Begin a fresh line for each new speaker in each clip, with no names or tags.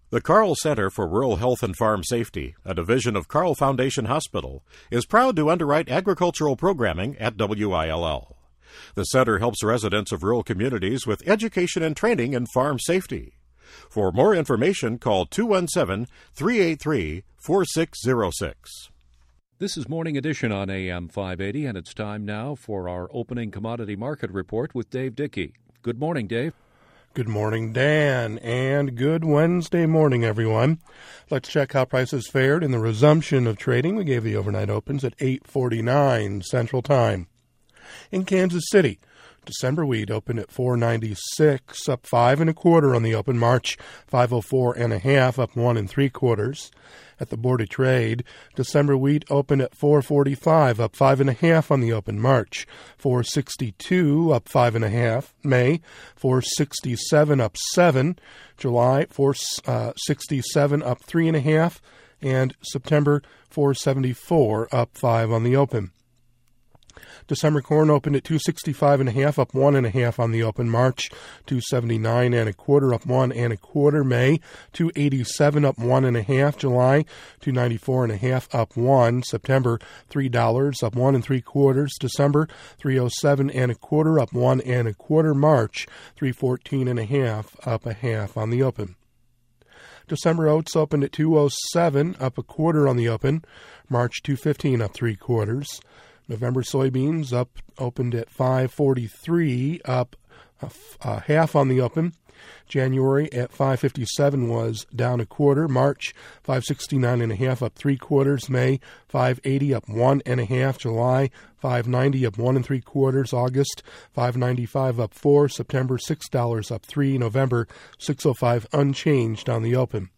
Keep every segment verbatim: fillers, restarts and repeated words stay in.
The Carl Center for Rural Health and Farm Safety, a division of Carl Foundation Hospital, is proud to underwrite agricultural programming at W I L L. The center helps residents of rural communities with education and training in farm safety. For more information, call two one seven, three eight three, four six zero six.
This is Morning Edition on A M five eighty, and it's time now for our opening commodity market report with Dave Dickey. Good morning, Dave.
Good morning, Dan, and good Wednesday morning, everyone. Let's check how prices fared in the resumption of trading. We gave the overnight opens at eight forty-nine Central Time. In Kansas City, December wheat opened at four ninety-six, up five and a quarter on the open. March five oh four and a half, up one and three quarters. At the Board of Trade, December wheat opened at four forty-five, up five and a half on the open. March four sixty-two, up five and a half. May four sixty-seven, up seven. July four sixty-seven, up three and a half, and September four seventy-four, up five on the open. December corn opened at two sixty-five and a half, up one and a half on the open. March two seventy-nine and a quarter, up one and a quarter. May two eighty-seven, up one and a half. July two ninety-four and a half, up one. September three dollars, up one and three quarters. December three oh seven and a quarter, up one and a quarter. March three fourteen and a half, up a half on the open. December oats opened at two oh seven, up a quarter on the open. March two fifteen, up three quarters. November soybeans up opened at five forty-three, up a, a half on the open. January at five fifty-seven was down a quarter. March five sixty-nine and a half, up three quarters. May five eighty, up one and a half. July five ninety, up one and three quarters. August five ninety-five, up four. September six dollars, up three. November six oh five, unchanged on the open.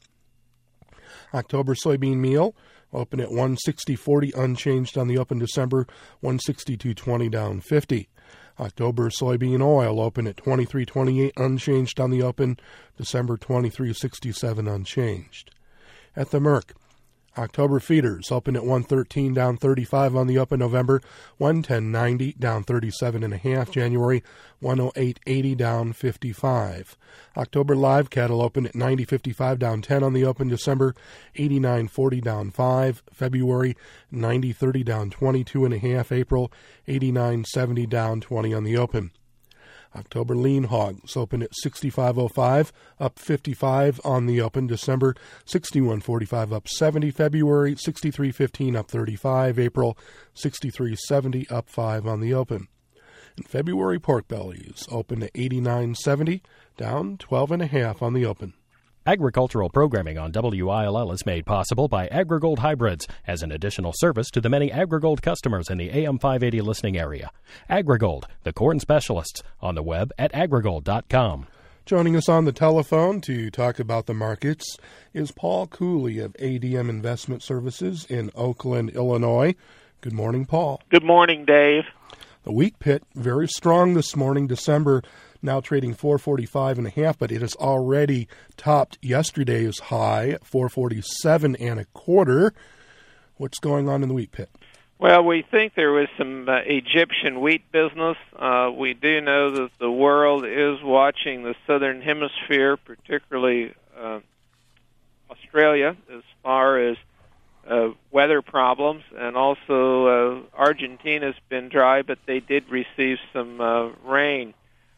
October soybean meal open at one sixty forty, unchanged on the open. December one sixty-two twenty, down fifty. October soybean oil open at twenty-three twenty-eight, unchanged on the open. December twenty-three sixty-seven, unchanged. At the Merck, October feeders open at one thirteen, down thirty-five on the open. November one ten ninety, down thirty-seven and a half. January one oh eight eighty, down fifty-five. October live cattle open at ninety fifty-five, down ten on the open. December eighty-nine forty, down five. February ninety thirty, down twenty-two and a half. April eighty-nine seventy, down twenty on the open. October lean hogs open at sixty-five oh five, up fifty-five on the open. December sixty-one forty-five, up seventy. February sixty-three fifteen, up thirty-five. April sixty-three seventy, up five on the open. And February pork bellies open at eighty-nine seventy, down twelve and a half on the open.
Agricultural programming on W I L L is made possible by AgriGold Hybrids as an additional service to the many AgriGold customers in the A M five eighty listening area. AgriGold, the corn specialists, on the web at agrigold dot com.
Joining us on the telephone to talk about the markets is Paul Cooley of A D M Investment Services in Oakland, Illinois. Good morning, Paul.
Good morning, Dave.
The wheat pit very strong this morning. December now trading four forty-five and a half, but it has already topped yesterday's high at four forty-seven and a quarter. What's going on in the wheat pit?
Well, we think there was some uh, Egyptian wheat business. Uh, we do know that the world is watching the southern hemisphere, particularly uh, Australia, as far as uh, weather problems, and also uh, Argentina's been dry, but they did receive some uh, rain.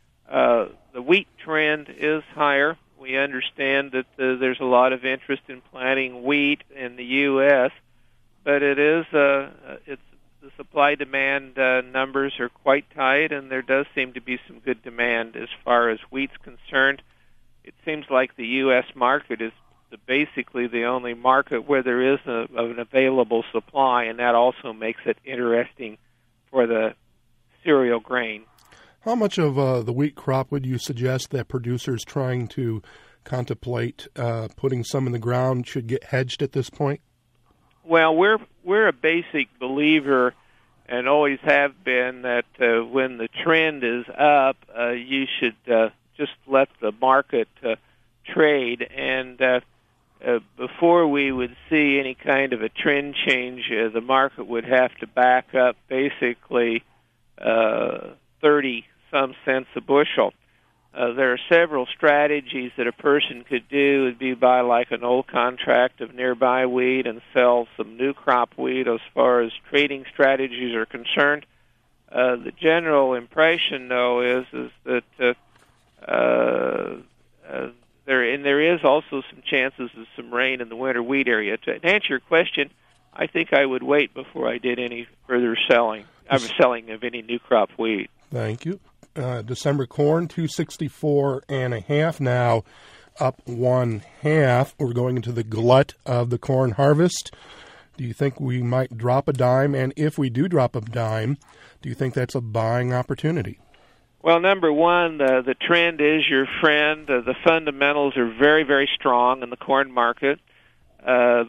Uh, the wheat trend is higher. We understand that the, there's a lot of interest in planting wheat in the U S, but it is uh, it's the supply-demand uh, numbers are quite tight, and there does seem to be some good demand as far as wheat's concerned. It seems like the U S market is the, basically the only market where there is a, an available supply, and that also makes it interesting for the cereal grain.
How much of uh, the wheat crop would you suggest that producers trying to contemplate uh, putting some in the ground should get hedged at this point?
Well, we're we're a basic believer, and always have been, that uh, when the trend is up, uh, you should uh, just let the market uh, trade. And uh, uh, before we would see any kind of a trend change, uh, the market would have to back up basically uh, thirty some cents a bushel. Uh, there are several strategies that a person could do. It would be buy like an old contract of nearby wheat and sell some new crop wheat as far as trading strategies are concerned. Uh, the general impression, though, is is that uh, uh, uh, there and there is also some chances of some rain in the winter wheat area. To, to answer your question, I think I would wait before I did any further selling. I'm selling of any new crop wheat.
Thank you. Uh, December corn, two sixty-four and a half now, up one half. We're going into the glut of the corn harvest. Do you think we might drop a dime? And if we do drop a dime, do you think that's a buying opportunity?
Well, number one, the, the trend is your friend. Uh, the fundamentals are very, very strong in the corn market. Uh,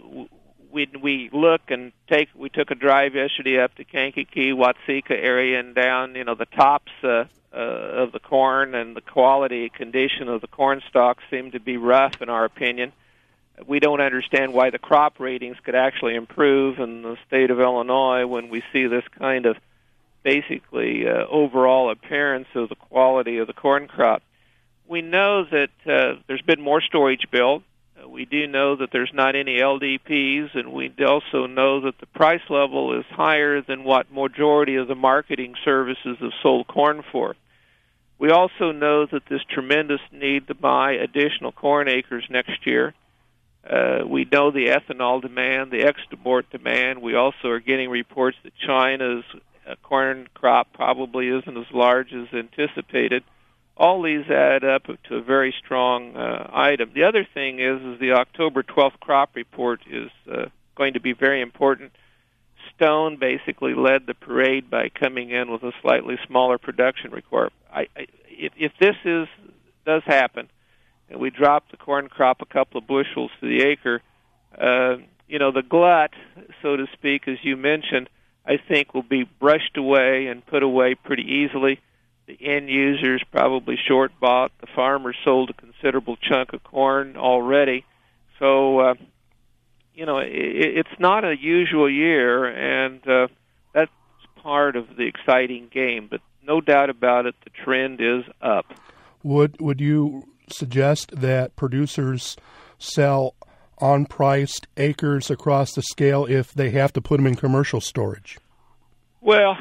we we look and take. We took a drive yesterday up to Kankakee, Watseka area, and down. You know, the tops uh, uh, of the corn and the quality condition of the corn stalks seem to be rough, in our opinion. We don't understand why the crop ratings could actually improve in the state of Illinois when we see this kind of basically uh, overall appearance of the quality of the corn crop. We know that uh, there's been more storage built. Uh, we do know that there's not any L D Ps, and we also know that the price level is higher than what majority of the marketing services have sold corn for. We also know that there's tremendous need to buy additional corn acres next year. Uh, we know the ethanol demand, the export demand. We also are getting reports that China's uh, corn crop probably isn't as large as anticipated. All these add up to a very strong uh, item. The other thing is, is the October twelfth crop report is uh, going to be very important. Stone basically led the parade by coming in with a slightly smaller production report. I, I, if, if this is does happen, and we drop the corn crop a couple of bushels to the acre, uh, you know, the glut, so to speak, as you mentioned, I think will be brushed away and put away pretty easily. The end users probably short bought. The farmers sold a considerable chunk of corn already. So, uh, you know, it, it's not a usual year, and uh, that's part of the exciting game. But no doubt about it, the trend is up.
Would would you suggest that producers sell on-priced acres across the scale if they have to put them in commercial storage?
Well,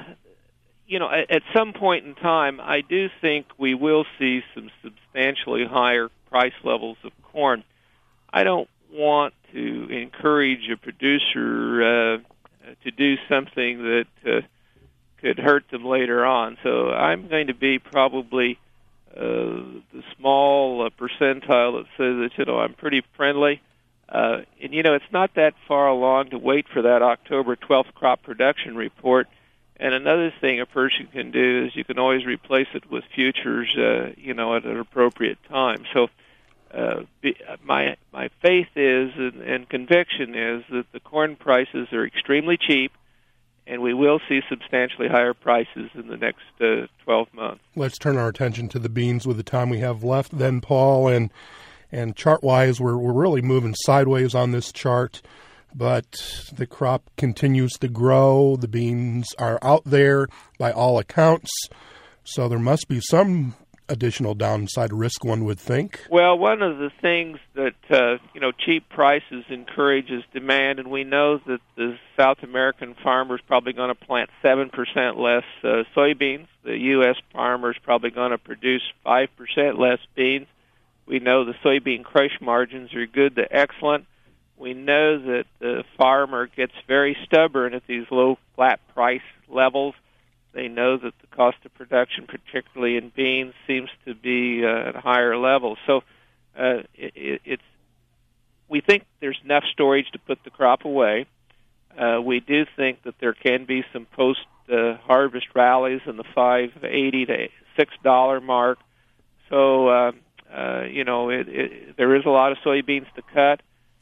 you know, at, at some point in time, I do think we will see some substantially higher price levels of corn. I don't want to encourage a producer uh, to do something that uh, could hurt them later on. So I'm going to be probably Uh, the small uh, percentile that says that, you know, I'm pretty friendly. Uh, and, you know, it's not that far along to wait for that October twelfth crop production report. And another thing a person can do is you can always replace it with futures, uh, you know, at an appropriate time. So uh, be, my my faith is and, and conviction is that the corn prices are extremely cheap, and we will see substantially higher prices in the next uh, twelve months.
Let's turn our attention to the beans with the time we have left then, Paul. And and chart-wise, we're, we're really moving sideways on this chart, but the crop continues to grow. The beans are out there by all accounts, so there must be some additional downside risk, one would think.
Well, one of the things that, uh, you know, cheap prices encourages demand, and we know that the South American farmer is probably going to plant seven percent less uh, soybeans. The U S farmer is probably going to produce five percent less beans. We know the soybean crush margins are good to excellent. We know that the farmer gets very stubborn at these low flat price levels. They know that the cost of production, particularly in beans, seems to be uh, at a higher level. So uh, it, it's we think there's enough storage to put the crop away. Uh, we do think that there can be some post-harvest uh, rallies in the five eighty to six dollar mark. So uh, uh, you know it, it, there is a lot of soybeans to cut.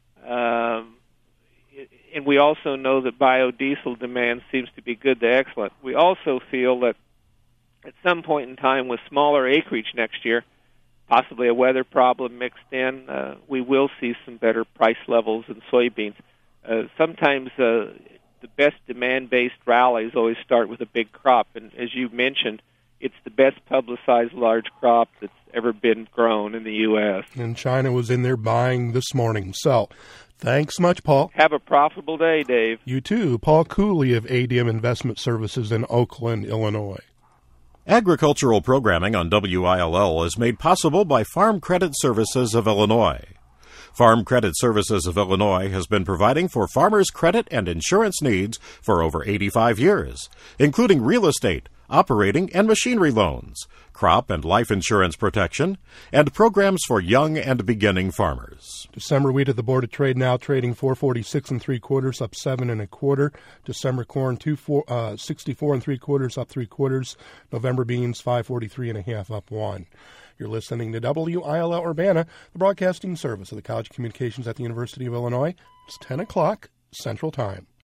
Um, And we also know that biodiesel demand seems to be good to excellent. We also feel that at some point in time with smaller acreage next year, possibly a weather problem mixed in, uh, we will see some better price levels in soybeans. Uh, sometimes uh, the best demand-based rallies always start with a big crop. And as you mentioned, it's the best publicized large crop that's ever been grown in the U S.
And China was in there buying this morning. So, thanks much, Paul.
Have a profitable day, Dave.
You too. Paul Cooley of A D M Investment Services in Oakland, Illinois.
Agricultural programming on W I L L is made possible by Farm Credit Services of Illinois. Farm Credit Services of Illinois has been providing for farmers' credit and insurance needs for over eighty-five years, including real estate, operating and machinery loans, crop and life insurance protection, and programs for young and beginning farmers.
December wheat at the Board of Trade now trading four forty-six and three quarters, up seven and a quarter. December corn two four uh, sixty-four and three quarters, up three quarters. November beans five forty-three and a half, up one. You're listening to W I L L Urbana, the broadcasting service of the College of Communications at the University of Illinois. It's ten o'clock Central Time.